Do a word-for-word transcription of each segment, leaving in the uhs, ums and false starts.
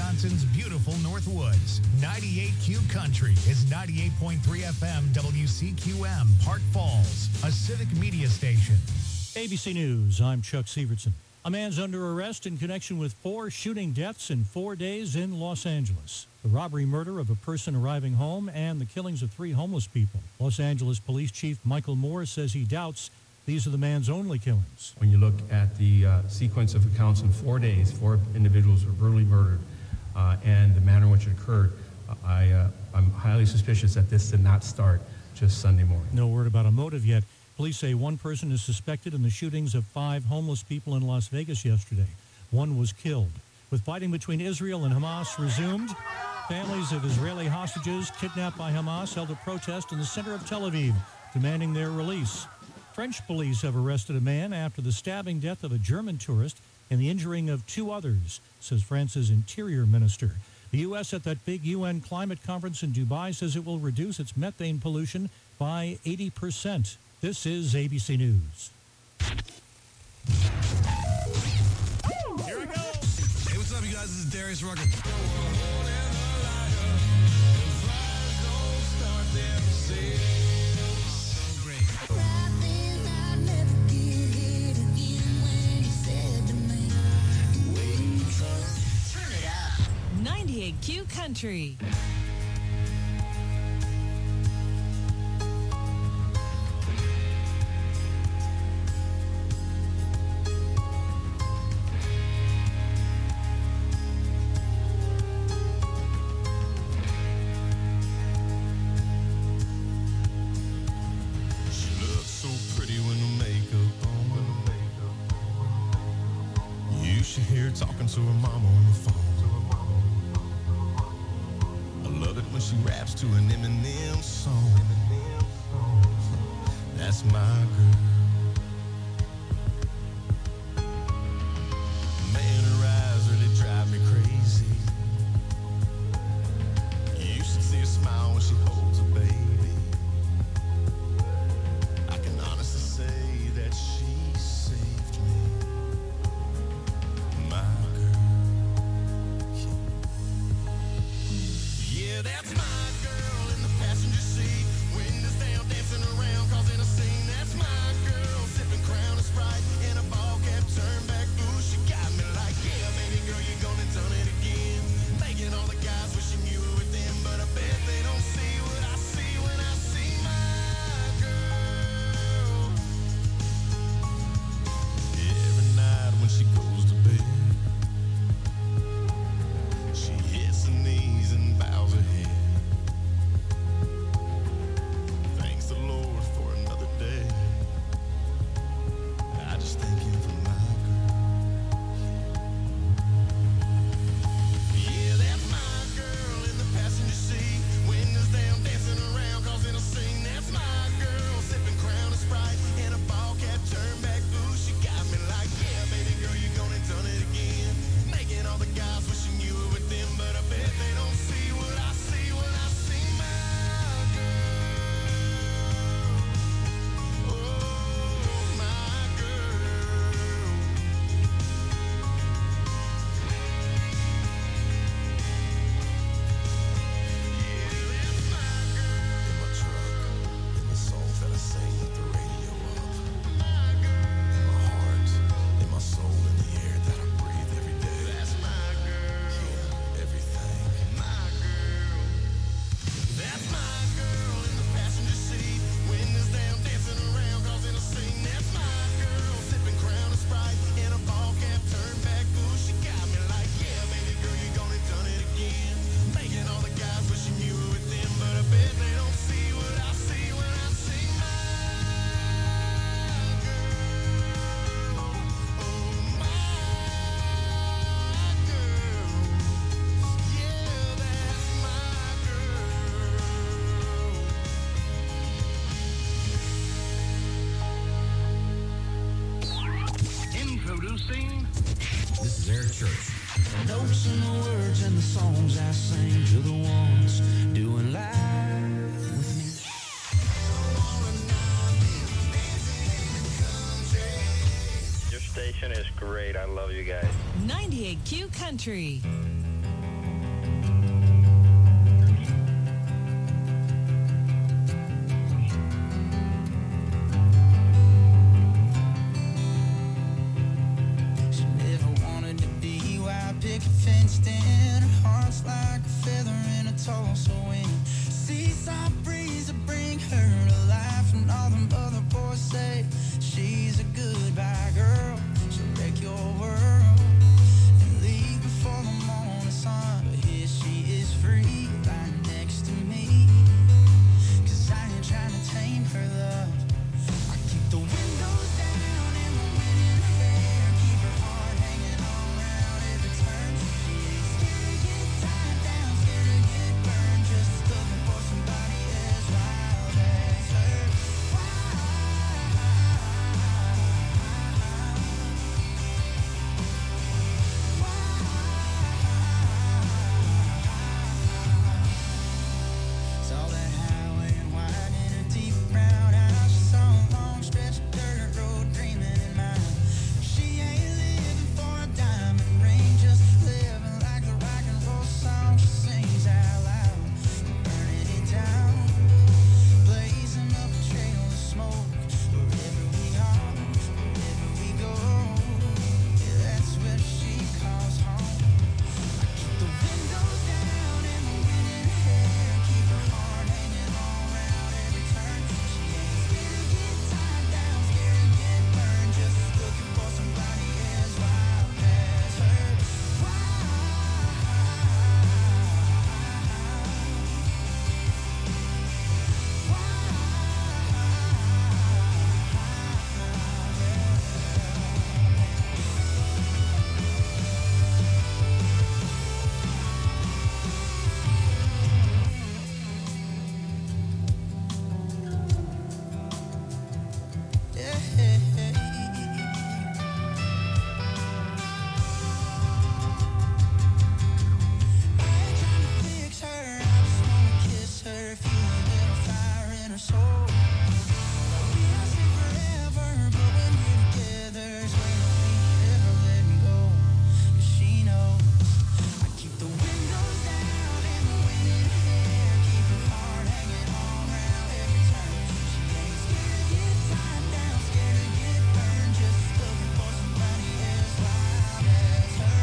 Wisconsin's beautiful Northwoods. ninety-eight Q Country is ninety-eight point three F M W C Q M, Park Falls, a civic media station. A B C News, I'm Chuck Severson. A man's under arrest in connection with four shooting deaths in four days in Los Angeles. The robbery murder of a person arriving home and the killings of three homeless people. Los Angeles Police Chief Michael Moore says he doubts these are the man's only killings. When you look at the uh, sequence of accounts in four days, four individuals were brutally murdered, uh, and the manner in which it occurred, uh, I, uh, I'm highly suspicious that this did not start just Sunday morning. No word about a motive yet. Police say one person is suspected in the shootings of five homeless people in Las Vegas yesterday. One was killed. With fighting between Israel and Hamas resumed, families of Israeli hostages kidnapped by Hamas held a protest in the center of Tel Aviv, demanding their release. French police have arrested a man after the stabbing death of a German tourist and the injuring of two others, says France's interior minister. The U S at that big U N climate conference in Dubai says it will reduce its methane pollution by eighty percent. This is A B C News. Here we go. Hey, what's up, you guys? This is Darius Rucker. ninety-eight Q Country. Talking to her mama on the phone. I love it when she raps to an Eminem song. That's my girl. Man, her eyes really drive me crazy. You should see her smile when she holds a baby. I can honestly say that she saved me. My girl. Yeah, that's my girl in the passenger seat. Windows down, dancing around, causing a scene. That's my girl, sipping Crown and Sprite in a ball cap, turn back. Ooh, she got me like, yeah, baby girl, you're gonna done it again. Making all the guys wishing you were with them, but I bet they don't see what I see when I see my girl. Every night when she goes to bed, she hits her knees and bows her head. Thanks the Lord for another day. I just thank him for my girl. Yeah, that's my girl in the passenger seat. Windows down, dancing around, causing a scene. That's my girl, sipping Crown and Sprite in a ball cap, turn back. Ooh, she got me like, yeah, baby girl, you're gonna done it again. Making all the guys wishing you were with them, but I bet they don't see what I see when I see my girl. Oh, my girl. Yeah, that's my girl. In my truck, in the songs that I sing with the radio up. My girl. In my heart, in my soul, in the air that I breathe every day. That's my girl. Yeah, everything. My girl. That's my girl in the passenger seat. Windows down, dancing around, causing a scene. That's my girl, sipping Crown and Sprite in a ball cap, turn back. Ooh, she got me like, yeah, baby girl, you're gonna done it again. Making all the guys wishing you were with them, but I bet they don't see what I see when I see my girl. Oh, my girl. Yeah, that's my girl. Introducing This is Eric Church. The notes and the words and the songs I sing to the ones doing live with me. Your station is great. I love you guys. ninety-eight Q Country. She never wanted to be wild picket fenced in. Her heart's like a feather in a Tulsa wind. Seaside breeze to bring her to life, and all them other boys say she's a goodbye girl. She'll wreck your world and leave before the morning sun. But here she is free, lying next to me. 'Cause I ain't trying to tame her love. I keep the windows down and the wind in her hair, keep her heart hanging on round every turn. She ain't scared to get tied down, scared to get burned, just looking for somebody as wild as her. Saw that highway and wide in her deep brown eyes. She saw a long stretch of dirt road dreaming in mind. She ain't living for a diamond ring, just living like the rock and roll song she sings out loud. Burning it down, blazing up a trail of smoke. Wherever we are, wherever we go, yeah, that's where she calls home. I keep the windows down and the wind in her hair, keep her heart hanging on round every turn. She ain't scared to get tied down, scared to get burned, just looking for somebody as wild as her. Fix her, I just wanna kiss her, feel a little fire in her soul. We don't say forever, but when we're together, swear that we never let me go. 'Cause she knows I keep the windows down and the wind in her hair, keep her heart hanging on round every turn. She ain't scared to get tied down, scared to get burned, just looking for somebody as wild as her.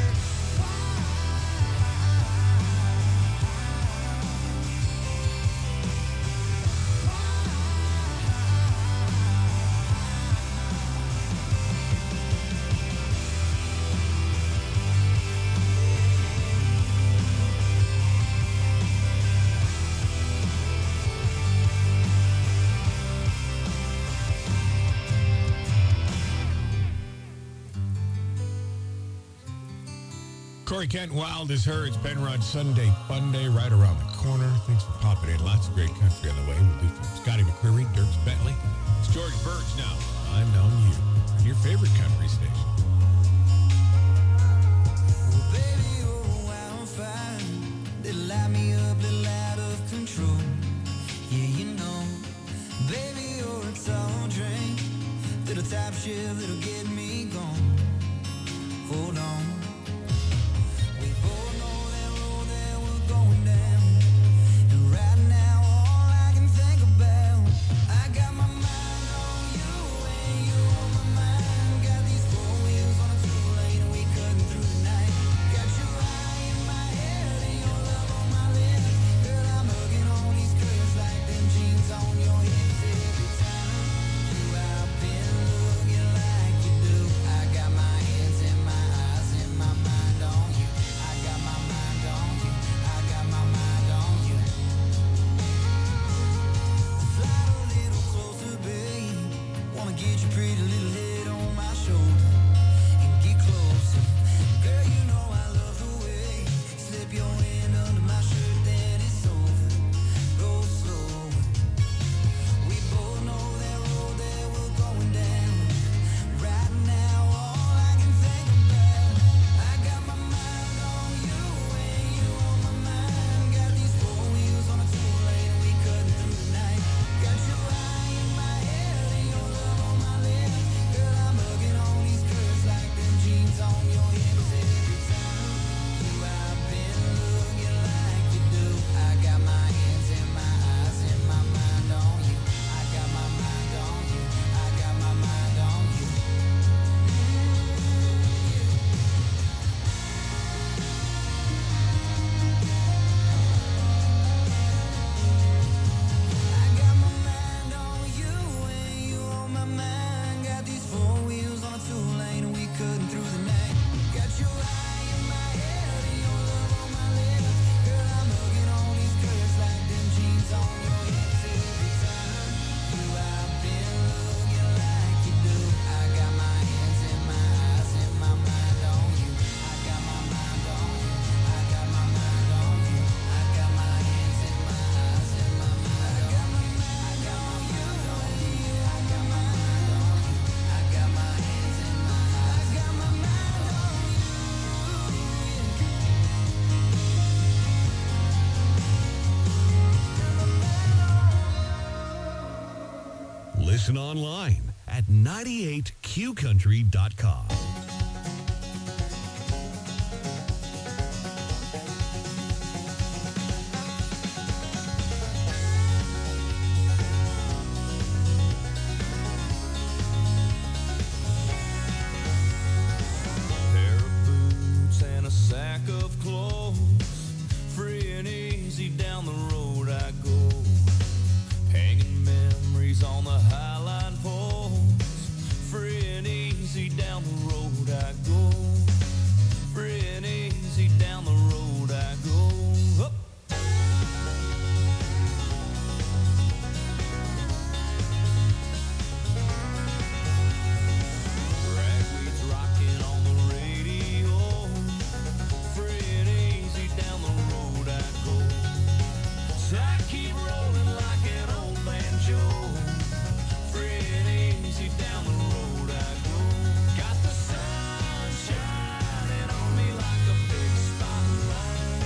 Corey Kent, Wild as Her. It's Penrod Sunday Fun Day right around the corner. Thanks for popping in. Lots of great country on the way. We'll do from Scotty McCreery, Dirks Bentley. It's George Birch now. I'm on you. Your favorite country station. Well, baby, you're a wildfire that light me up, little out of control. Yeah, you know, baby, you're a tall drink, little top shit that'll get me gone. Hold on. We both know that road that we're going down, and right now all I can think about, I got my mind on you and you on my mind. Got these four wheels on a two-lane and we cutting through the night. Got your eye in my head and your love on my lips. Girl, I'm hugging on these curves like them jeans on your hips. Every time you out been looking like you do, I got my hands in my eyes and Listen online at ninety-eight q country dot com. Pair of boots and a sack of clothes, free and easy down the road I go, hanging memories on the highline poles. Free and easy down the road I go, free and easy down the road I go. Up. Ragweed's rocking on the radio, free and easy down the road I go. So I keep rolling like an old banjo, free and easy down the road I go. Got the sun shining on me like a big spotlight,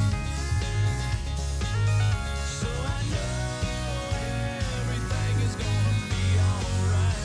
so I know everything is gonna be alright.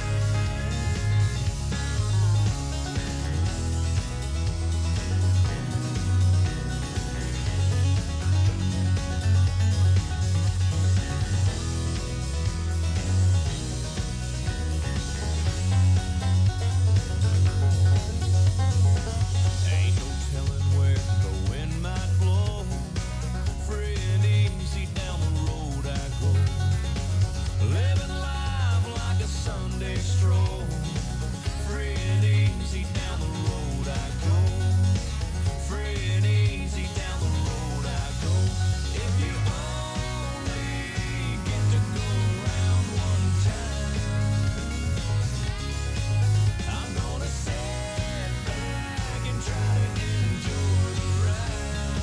Ain't no telling where the wind might blow, free and easy down the road I go, living life like a Sunday stroll, free and easy down the road I go, free and easy down the road I go. If you only get to go around one time, I'm gonna sit back and try to enjoy the ride.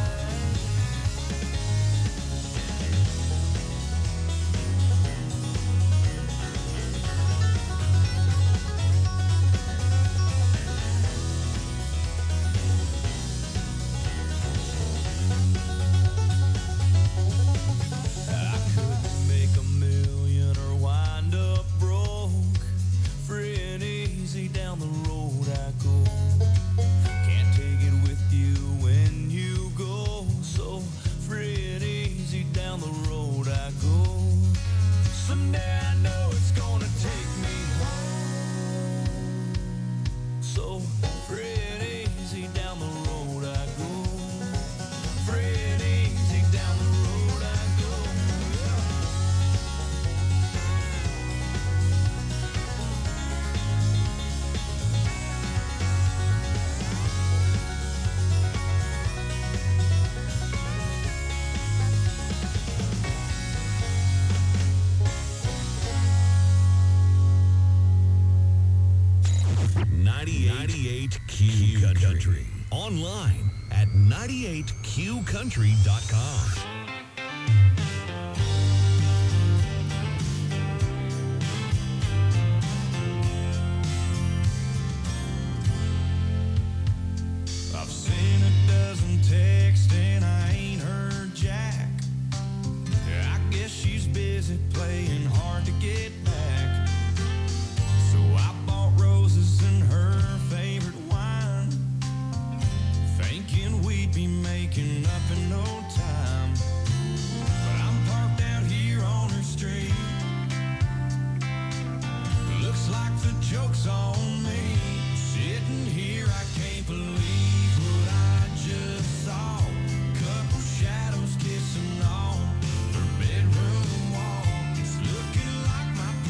I could make a million or wind up broke, free and easy down the road I go. Can't take it with you when you go, so free and easy down the road I go. Someday I know it's gonna take me home, so free and easy down the road I go, free and easy down the road I go. ninety-eight Q Country. Online at ninety-eight q country dot com. I've seen a dozen texts and I ain't heard Jack. I guess she's busy playing hard to get back. So I bought roses and her favorite wine, thinking we'd be making up in no time. But I'm parked out here on her street. Looks like the joke's on me. Sitting here, I can't believe what I just saw. Couple shadows kissing on her bedroom wall. It's looking like my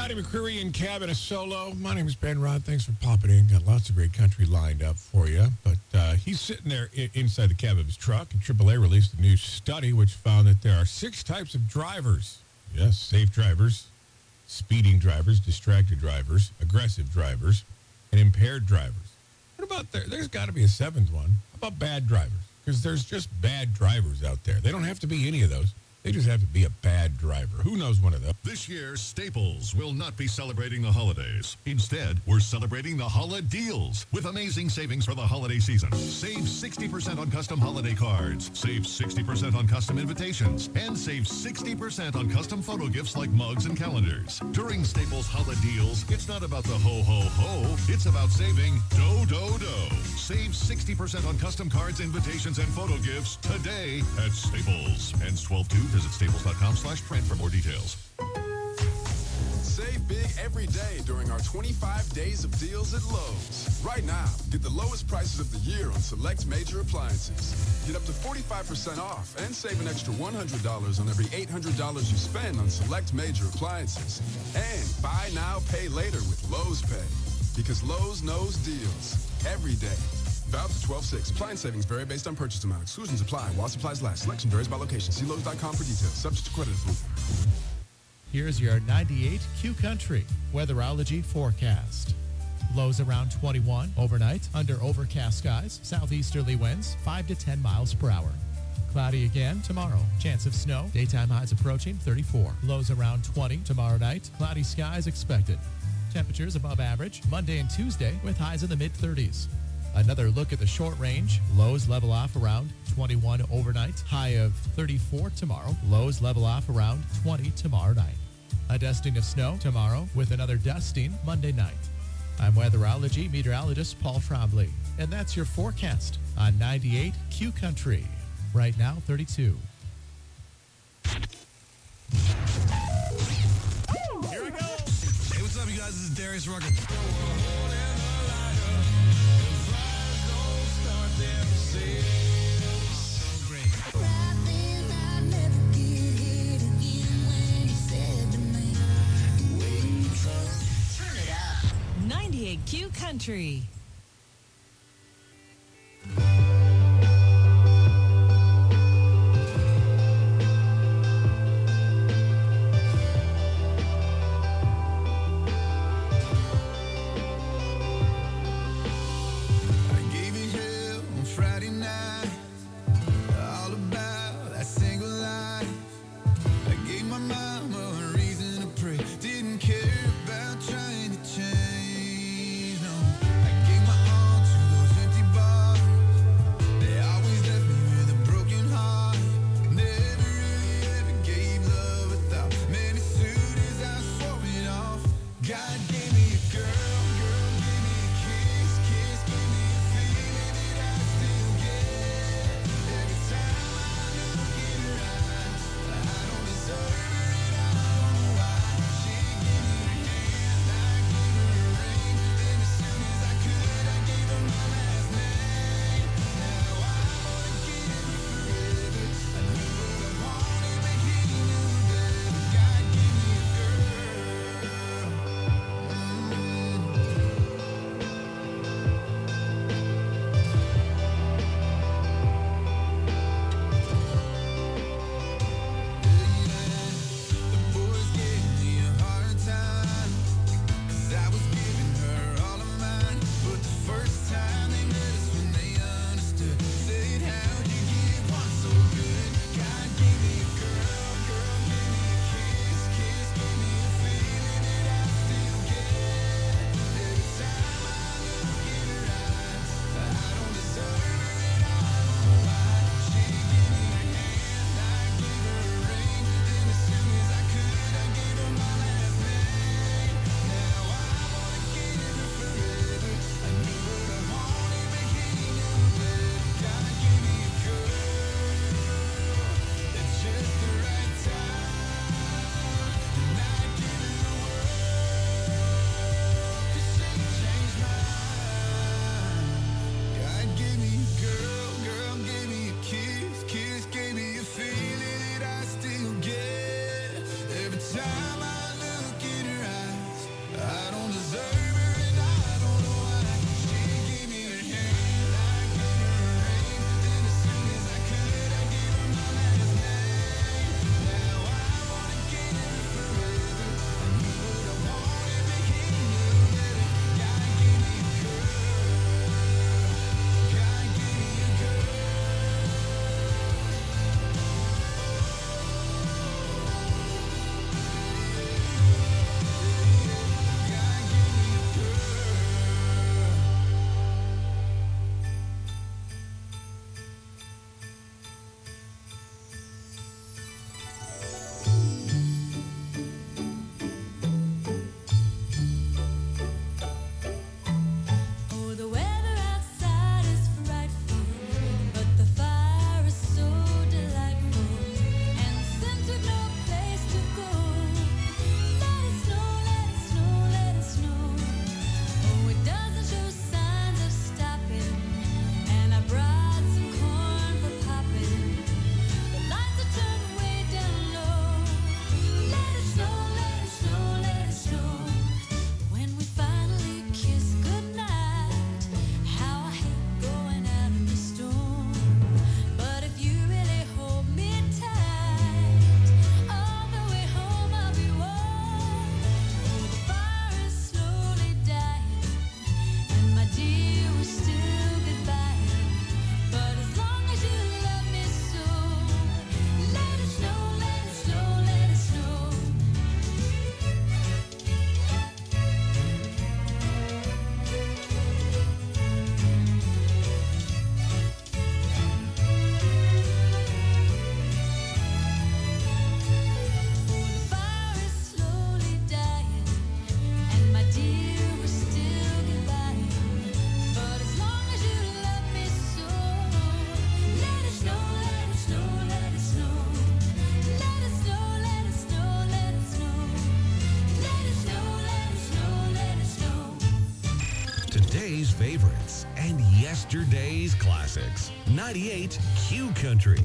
Scotty McCreery in Cabin Solo. My name is Ben Rod. Thanks for popping in. Got lots of great country lined up for you. But uh, he's sitting there I- inside the cab of his truck, and triple A released a new study which found that there are six types of drivers. Yes, safe drivers, speeding drivers, distracted drivers, aggressive drivers, and impaired drivers. What about there? There's got to be a seventh one. How about bad drivers? Because there's just bad drivers out there. They don't have to be any of those. They just have to be a bad driver. Who knows one of those? This year, Staples will not be celebrating the holidays. Instead, we're celebrating the Holiday Deals with amazing savings for the holiday season. Save sixty percent on custom holiday cards, save sixty percent on custom invitations, and save sixty percent on custom photo gifts like mugs and calendars. During Staples Holiday Deals, it's not about the ho-ho-ho, it's about saving do-do-do. Save sixty percent on custom cards, invitations, and photo gifts today at Staples. Ends twelve two. Visit staples.com slash print for more details. Save big every day during our twenty-five days of deals at Lowe's. Right now, get the lowest prices of the year on select major appliances. Get up to forty-five percent off and save an extra one hundred dollars on every eight hundred dollars you spend on select major appliances. And buy now, pay later with Lowe's Pay. Because Lowe's knows deals every day. Valid to twelve six. Appliance savings vary based on purchase amount. Exclusions apply while supplies last. Selection varies by location. See Lowe's dot com for details. Subject to credit approval. Here's your ninety-eight Q Country weatherology forecast. Lows around twenty-one overnight under overcast skies. Southeasterly winds five to ten miles per hour. Cloudy again tomorrow. Chance of snow. Daytime highs approaching thirty-four. Lows around twenty tomorrow night. Cloudy skies expected. Temperatures above average Monday and Tuesday with highs in the mid thirties. Another look at the short range. Lows level off around twenty-one overnight. High of thirty-four tomorrow. Lows level off around twenty tomorrow night. A dusting of snow tomorrow with another dusting Monday night. I'm weatherology meteorologist Paul Trombley. And that's your forecast on ninety-eight Q Country. Right now, thirty-two. Here we go. Hey, what's up, you guys? This is Darius Rucker. ninety-eight Q Country. Didn't care about trying to change, no. I gave yesterday's classics. ninety-eight Q Country.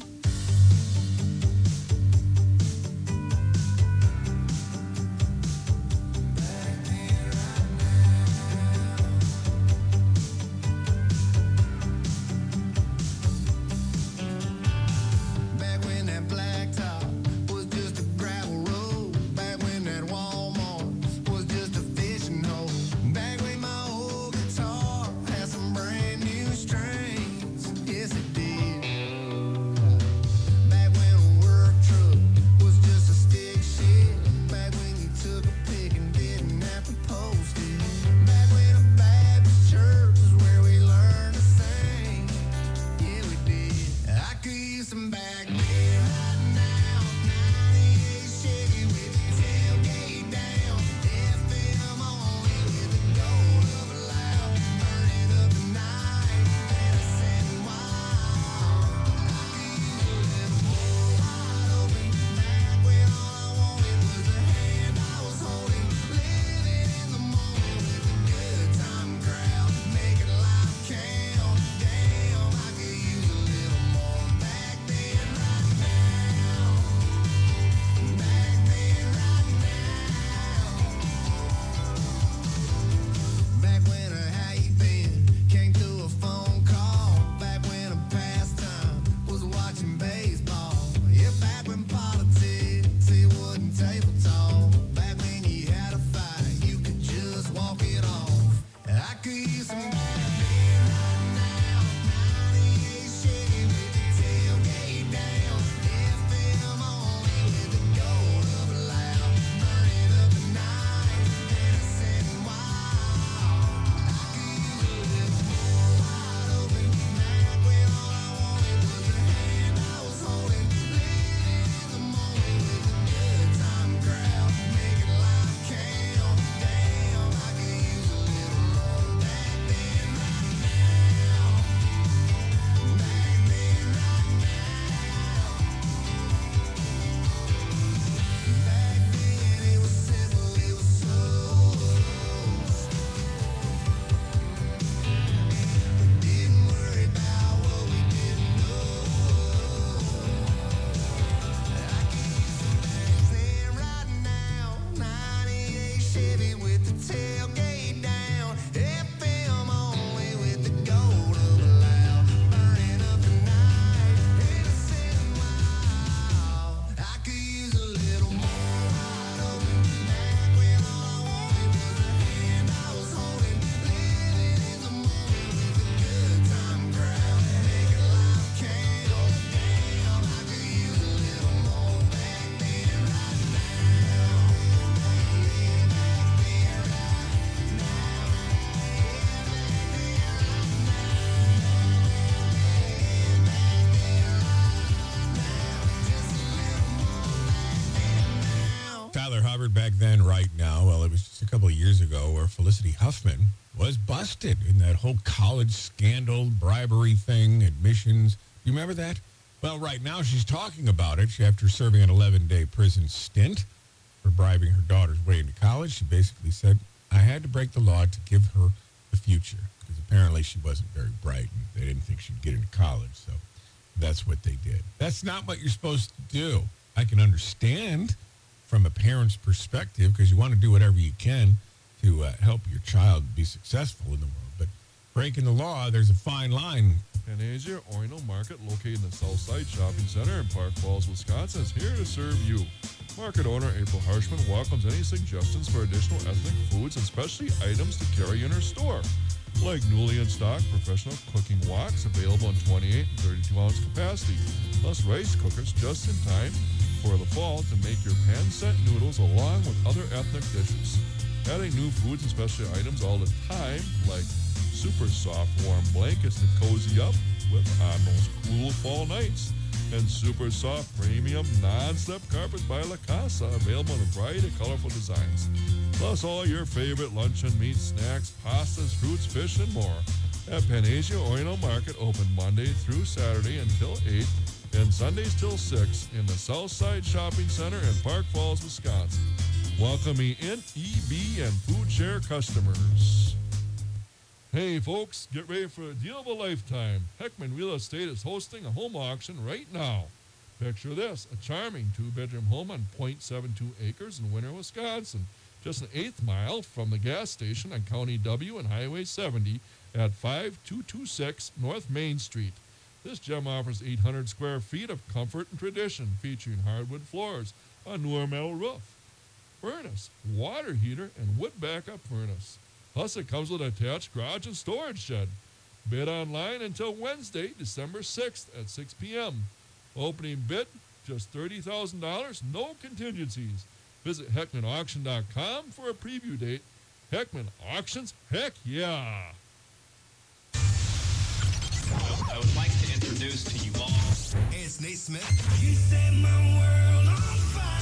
Back then, right now, well, it was just a couple of years ago where Felicity Huffman was busted in that whole college scandal, bribery thing, admissions. Do you remember that? Well, right now she's talking about it. She, after serving an eleven-day prison stint for bribing her daughter's way into college, she basically said, I had to break the law to give her the future, because apparently she wasn't very bright and they didn't think she'd get into college, so that's what they did. That's not what you're supposed to do. I can understand from a parent's perspective, because you want to do whatever you can to uh, help your child be successful in the world. But breaking the law, there's a fine line. Panacea Orono Market, located in the Southside Shopping Center in Park Falls, Wisconsin, is here to serve you. Market owner April Harshman welcomes any suggestions for additional ethnic foods and specialty items to carry in her store, like newly in stock professional cooking woks available in twenty-eight and thirty-two ounce capacity, plus rice cookers just in time for the fall to make your pan-set noodles along with other ethnic dishes. Adding new foods and specialty items all the time, like super soft warm blankets to cozy up with on those cool fall nights, and super soft premium non-slip carpets by La Casa, available in a variety of colorful designs. Plus all your favorite luncheon meats, snacks, pastas, fruits, fish, and more. At Panacea Orono Market, open Monday through Saturday until eight, and Sundays till six in the Southside Shopping Center in Park Falls, Wisconsin. Welcoming in E B and food share customers. Hey folks, get ready for a deal of a lifetime. Heckman Real Estate is hosting a home auction right now. Picture this, a charming two-bedroom home on point seven two acres in Winter, Wisconsin, just an eighth mile from the gas station on County W and Highway seventy at five two two six North Main Street. This gem offers eight hundred square feet of comfort and tradition, featuring hardwood floors, a newer metal roof, furnace, water heater, and wood backup furnace. Plus, it comes with an attached garage and storage shed. Bid online until Wednesday, December sixth at six p.m. Opening bid, just thirty thousand dollars, no contingencies. Visit Heckman Auction dot com for a preview date. Heckman Auctions? Heck yeah! I would like to introduce to you all. Hey, it's Nate Smith. You set my world on fire.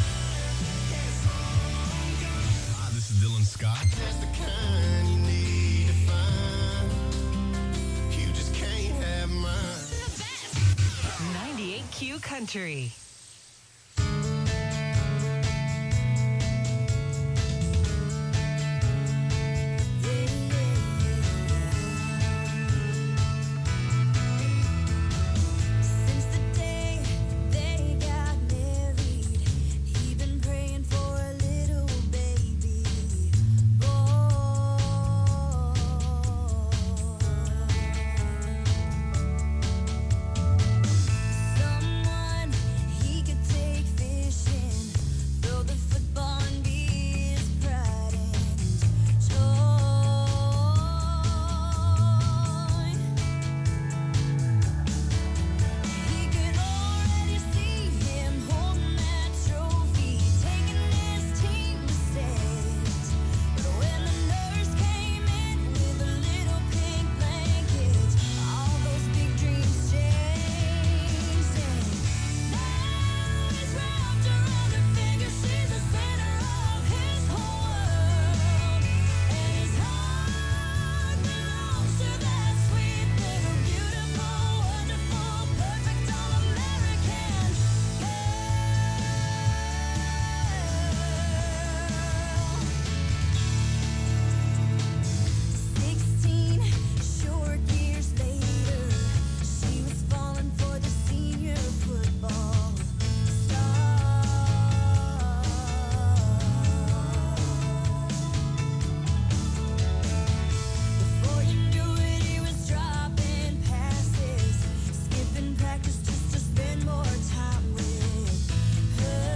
Hi, this is Dylan Scott. That's the kind you need to find. You just can't have mine. ninety-eight Q Country. Since the day they got married, he been praying for a little baby boy. Someone he could take fishing, throw the football and be his pride and joy. He could already see him holding that trophy, taking his team to state. But when the nurse came in with a little pink blanket, all those big dreams changed. And now he's wrapped around her finger. She's the center of his whole world, and his heart belongs to that sweet little beautiful, wonderful, perfect all-American Sixteen short years later, she was falling for the senior football star. Before you knew it, he was dropping passes, skipping practice just to spend more time with her.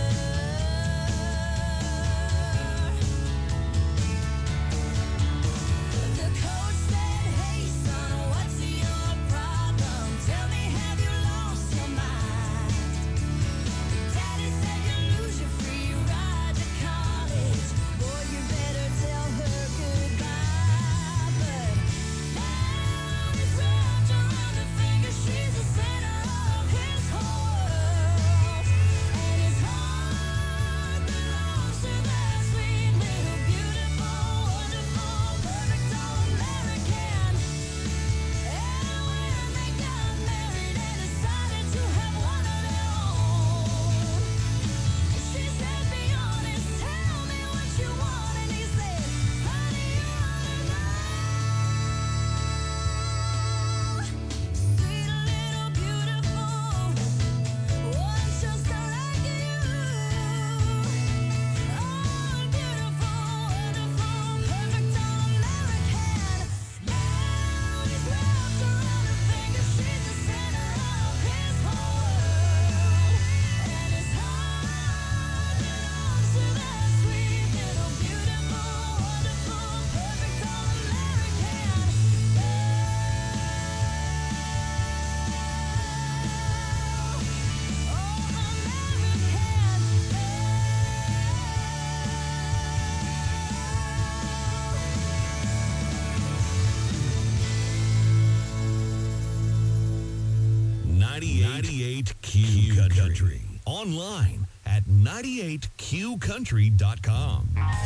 The coach said, "Hey son, what's your problem? Tell me, have you lost your mind?" Daddy said, "You lose your free ride to college. Boy, you better tell her goodbye." But now he's wrapped around her finger. She's the center of his whole world, and his heart belongs to that sweet little beautiful, wonderful, perfect all-American. And when they got married and decided to have one of their own, she said, "Be honest, tell me what you want." And he said, "Honey, you ought to know. Sweet little beautiful, one's just like you. Oh, beautiful, wonderful, perfect all-American." Now he's wrapped around her finger. She's the center of his whole world, and his heart belongs to that sweet little beautiful, wonderful, perfect all-American ninety-eight Q Country. Online at ninety-eight Q country dot com.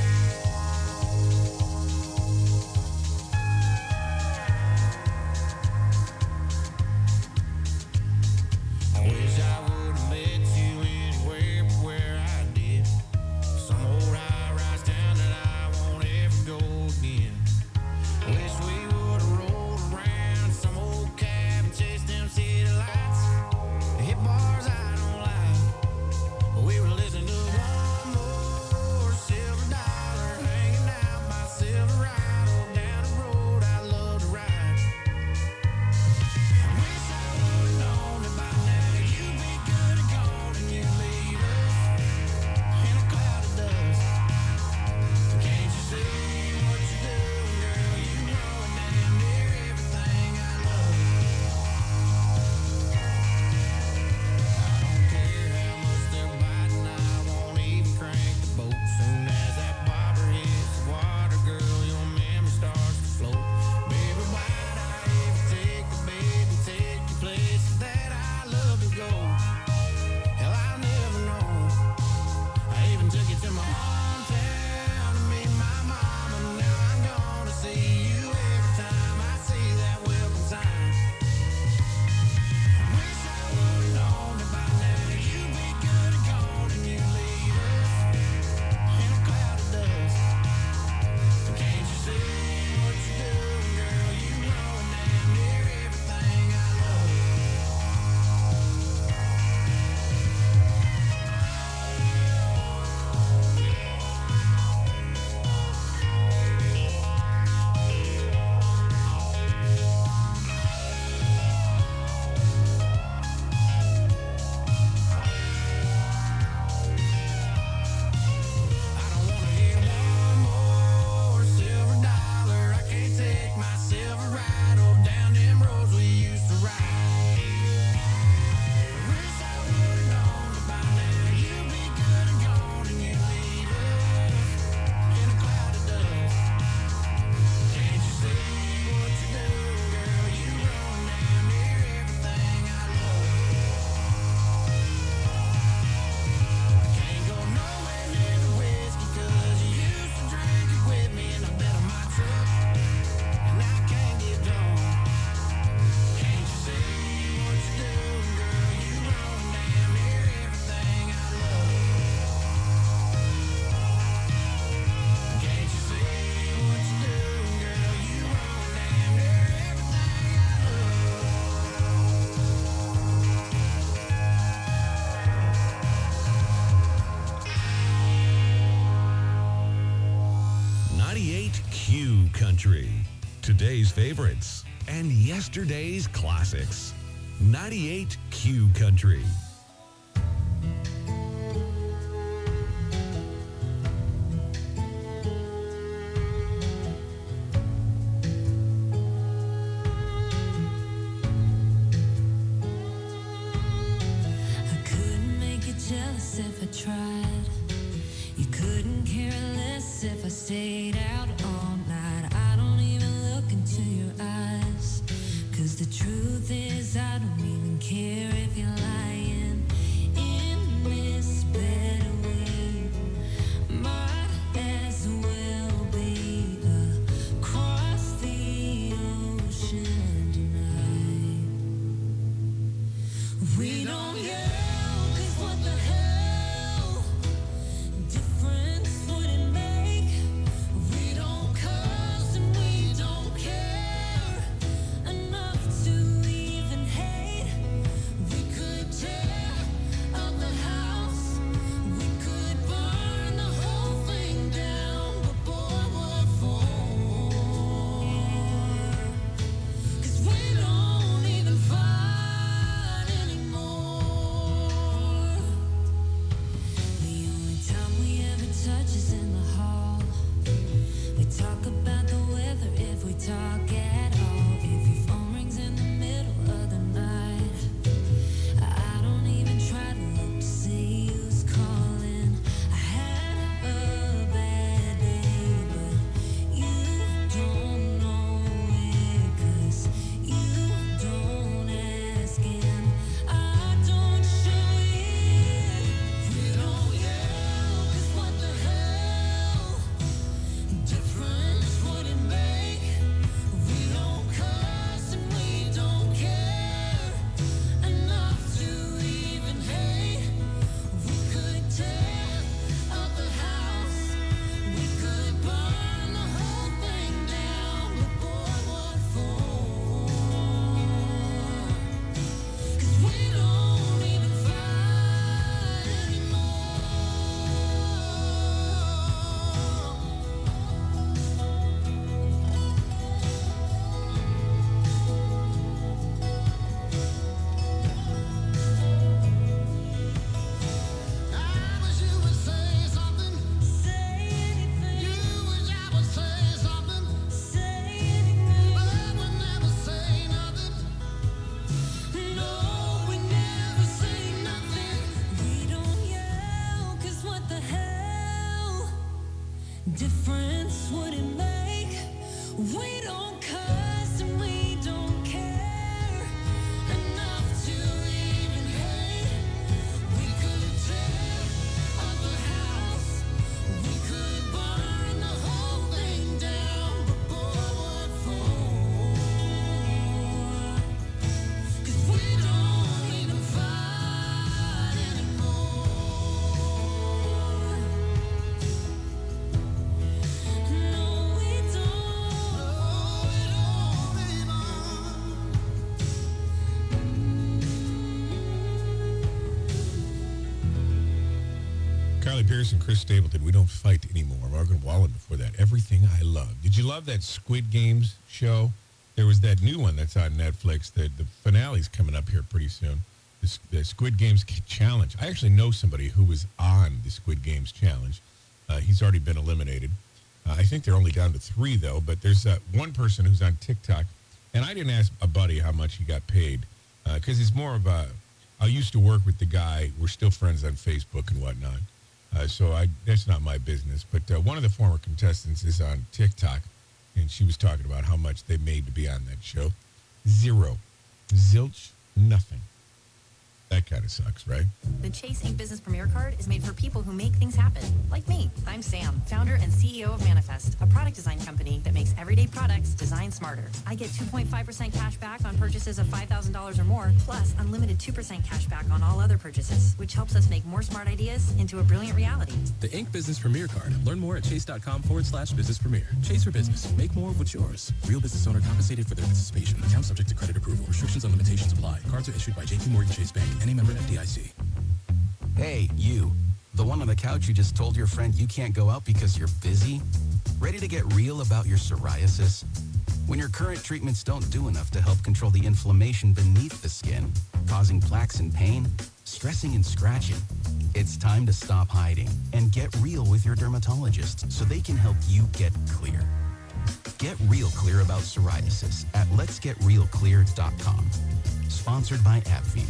I wish I would have met you anywhere but where I did. Some old high-rise town that I won't ever go again. Wish we would Q Country. Today's favorites and yesterday's classics. ninety-eight Q Country. Jealous if I tried. You couldn't care less if I stayed out all night. I don't even look into your eyes, 'cause the truth is I don't even care if you're lying in this bed we might as well be across the ocean tonight. We don't yell. Difference would it make? We don't cuss and we don't care enough to even hate. We could tear up the house, we could burn the whole thing down, but boy, what for? 'Cause we don't even fight anymore. Carly Pearce and Chris Stapleton, We Don't Fight Anymore. Morgan Wallen before that. Everything I Love. Did you love that Squid Games show? There was that new one that's on Netflix. The, the finale's coming up here pretty soon. The, the Squid Games Challenge. I actually know somebody who was on the Squid Games Challenge. Uh, he's already been eliminated. Uh, I think they're only down to three, though. But there's uh, one person who's on TikTok. And I didn't ask a buddy how much he got paid. Because uh, it's more of a... I used to work with the guy. We're still friends on Facebook and whatnot. Uh, so I, that's not my business. But uh, one of the former contestants is on TikTok, and she was talking about how much they made to be on that show. Zero. Zilch. Nothing. That kind of sucks, right? The Chase Ink Business Premier Card is made for people who make things happen, like me. I'm Sam, founder and C E O of Manifest, a product design company that makes everyday products designed smarter. I get two point five percent cash back on purchases of five thousand dollars or more, plus unlimited two percent cash back on all other purchases, which helps us make more smart ideas into a brilliant reality. The Ink Business Premier Card. Learn more at chase.com forward slash business premier. Chase for business. Make more of what's yours. Real business owner compensated for their participation. Account subject to credit approval. Restrictions and limitations apply. Cards are issued by J P Morgan Chase Bank. Any member F D I C. Hey, you. The one on the couch who just told your friend you can't go out because you're busy? Ready to get real about your psoriasis? When your current treatments don't do enough to help control the inflammation beneath the skin, causing plaques and pain, stressing and scratching, it's time to stop hiding and get real with your dermatologist so they can help you get clear. Get real clear about psoriasis at lets get real clear dot com. Sponsored by AbbVie.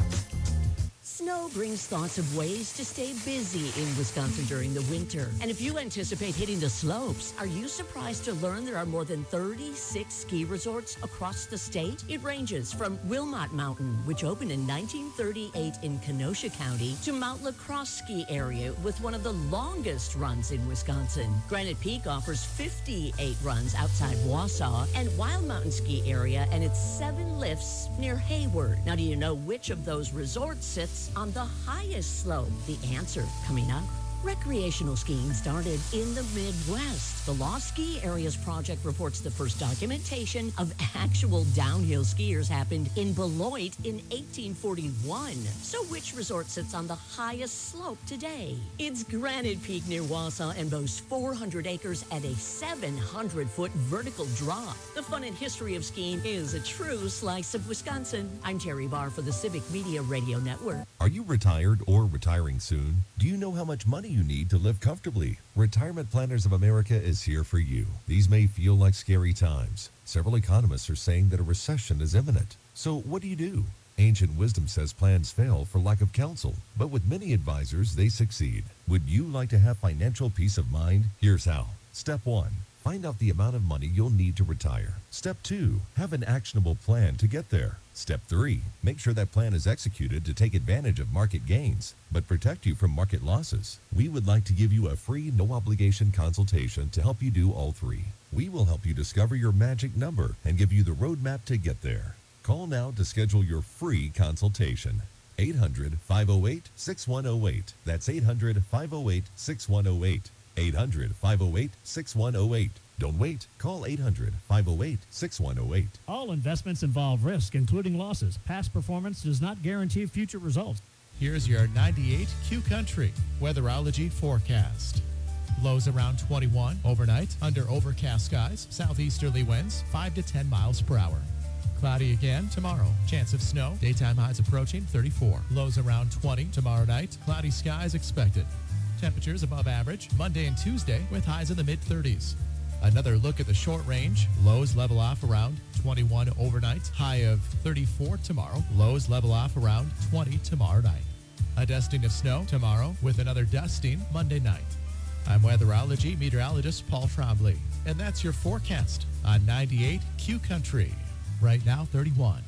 Snow brings thoughts of ways to stay busy in Wisconsin during the winter. And if you anticipate hitting the slopes, are you surprised to learn there are more than thirty-six ski resorts across the state? It ranges from Wilmot Mountain, which opened in nineteen thirty-eight in Kenosha County, to Mount LaCrosse Ski Area with one of the longest runs in Wisconsin. Granite Peak offers fifty-eight runs outside Wausau, and Wild Mountain Ski Area and its seven lifts near Hayward. Now, do you know which of those resorts sits on the highest slope? The answer coming up. Recreational skiing started in the Midwest. The Lost Ski Areas Project reports the first documentation of actual downhill skiers happened in Beloit in eighteen forty-one. So which resort sits on the highest slope today? It's Granite Peak near Wausau and boasts four hundred acres at a seven hundred foot vertical drop. The fun and history of skiing is a true slice of Wisconsin. I'm Terry Barr for the Civic Media Radio Network. Are you retired or retiring soon? Do you know how much money you need to live comfortably? Retirement Planners of America is here for you. These may feel like scary times. Several economists are saying that a recession is imminent. So what do you do? Ancient wisdom says plans fail for lack of counsel, but with many advisors, they succeed. Would you like to have financial peace of mind? Here's how. Step one. Find out the amount of money you'll need to retire. Step two, have an actionable plan to get there. Step three, make sure that plan is executed to take advantage of market gains, but protect you from market losses. We would like to give you a free, no-obligation consultation to help you do all three. We will help you discover your magic number and give you the roadmap to get there. Call now to schedule your free consultation. eight hundred, five oh eight, six one oh eight. That's eight hundred, five oh eight, six one oh eight. eight hundred, five oh eight, six one oh eight. Don't wait. Call eight hundred, five oh eight, six one oh eight. All investments involve risk, including losses. Past performance does not guarantee future results. Here's your ninety-eight Q Country weatherology forecast. Lows around twenty-one overnight, under overcast skies, southeasterly winds five to ten miles per hour. Cloudy again tomorrow. Chance of snow. Daytime highs approaching thirty-four. Lows around twenty tomorrow night. Cloudy skies expected. Temperatures above average Monday and Tuesday with highs in the mid-thirties. Another look at the short range. Lows level off around twenty-one overnight. High of thirty-four tomorrow. Lows level off around twenty tomorrow night. A dusting of snow tomorrow with another dusting Monday night. I'm weatherology meteorologist Paul Trombley, and that's your forecast on ninety-eight Q Country. Right now, thirty-one.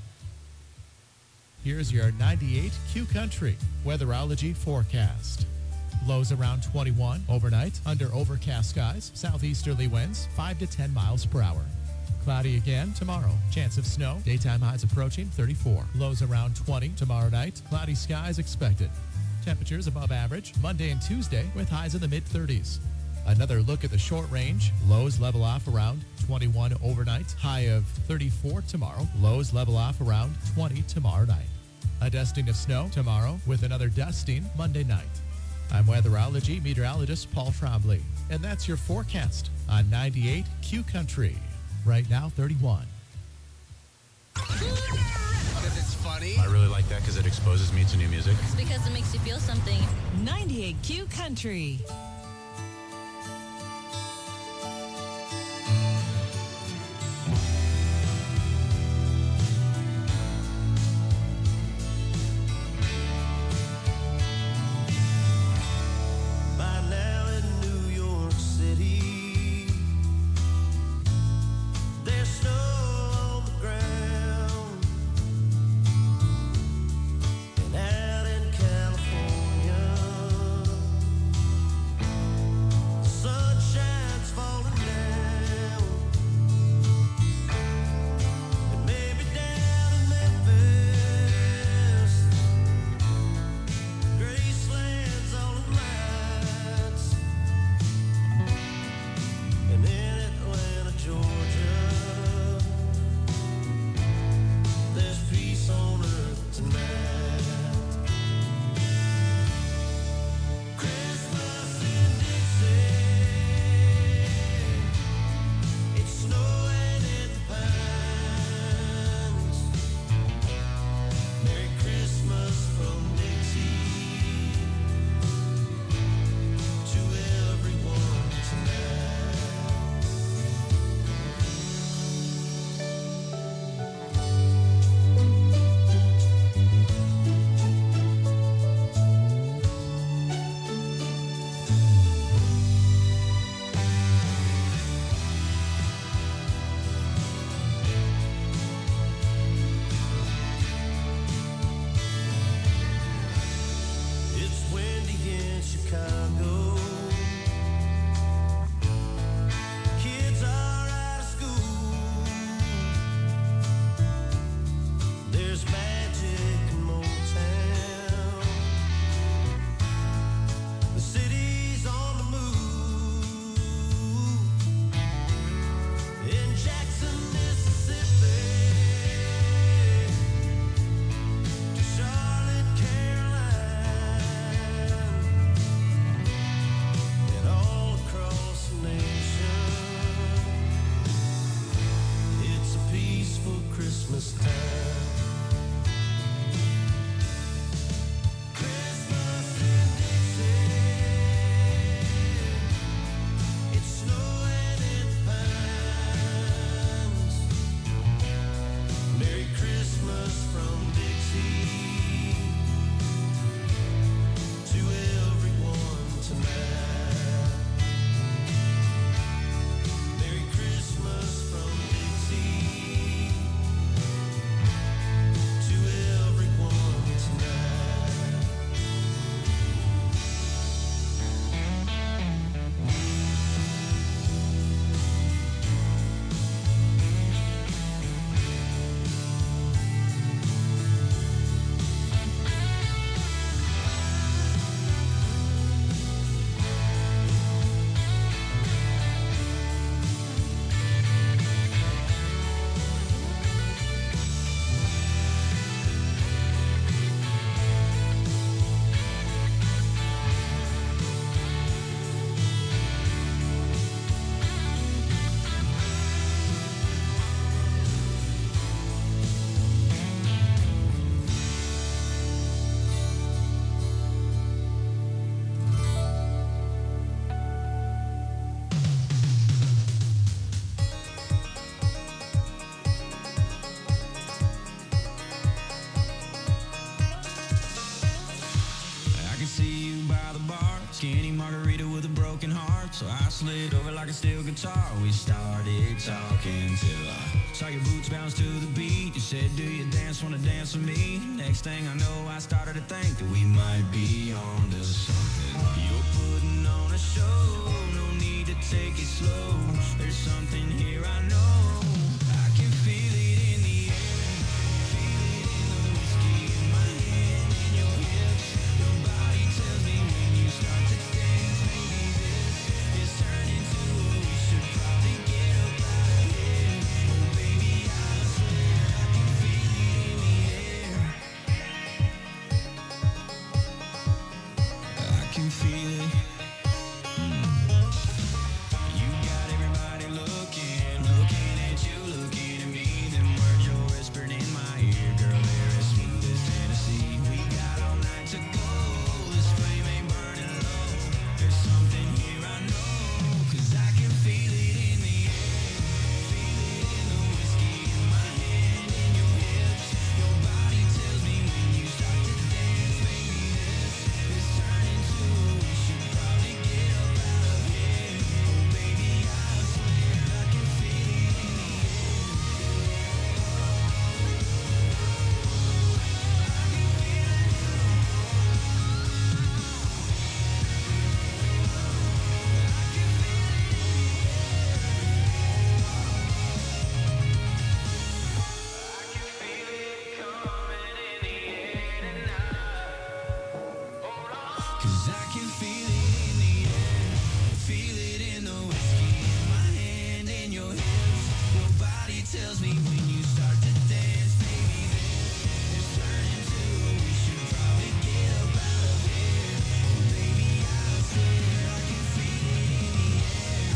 Here's your ninety-eight Q Country weatherology forecast. Lows around twenty-one overnight, under overcast skies, southeasterly winds five to ten miles per hour. Cloudy again tomorrow. Chance of snow. Daytime highs approaching thirty-four. Lows around twenty tomorrow night. Cloudy skies expected. Temperatures above average Monday and Tuesday with highs in the mid-thirties. Another look at the short range. Lows level off around twenty-one overnight. High of thirty-four tomorrow. Lows level off around twenty tomorrow night. A dusting of snow tomorrow with another dusting Monday night. I'm weatherology meteorologist Paul Trombley, and that's your forecast on ninety-eight Q Country. Right now, thirty-one. Because it's funny. I really like that because it exposes me to new music. It's because it makes you feel something. ninety-eight Q Country. Chicago. Kids are out of school. There's magic in Motown. The city's on the move. In Jackson, Mississippi, to Charlotte, Carolina, and all across the nation. It's a peaceful Christmas time. Christmas in Dixie, it's snowing in the pines. Merry Christmas from Dixie to everyone tonight. Merry Christmas from Dixie to everyone tonight. I can see you by the bar, skinny margarita with a broken heart. So I slid over like a steel guitar. We started talking till I saw your boots bounce to the beat. You said, do you dance, wanna dance with me? Next thing I know, I started to think that we might be on to something. You're putting on a show, no need to take it slow. There's something here I know. I can feel it in the air, feel it in the whiskey in my hand, in your hips. Your body tells me when you start to dance, maybe this is turning to what we should probably get up out of here. Oh baby, I swear I can feel it in the air. I can feel it. Mm. You got everybody looking, looking at you, looking at me. Them words you're whispered in my ear, girl, they're as smooth as Tennessee. We got all night to go, this flame ain't burning low. There's something here I know, 'cause I can feel it in the air. Feel it in the whiskey in my hand, in your hips. Your body tells me when you start to dance, maybe this is turning to what we should probably get up out of here. Oh baby, I swear I can feel it in the air. Cause I can feel it in the air, feel it in the whiskey in my hand, in your hips. Your body tells me when you start to dance, maybe this is turning to what we should probably get up out of here. Oh baby, I swear I can feel it in the air.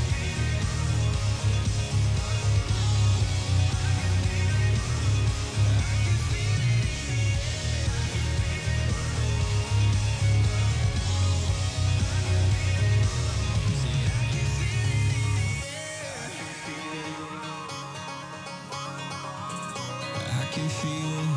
I can feel it.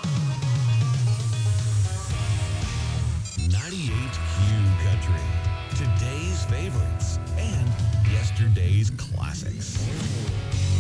ninety-eight Q Country. Today's favorites and yesterday's classics.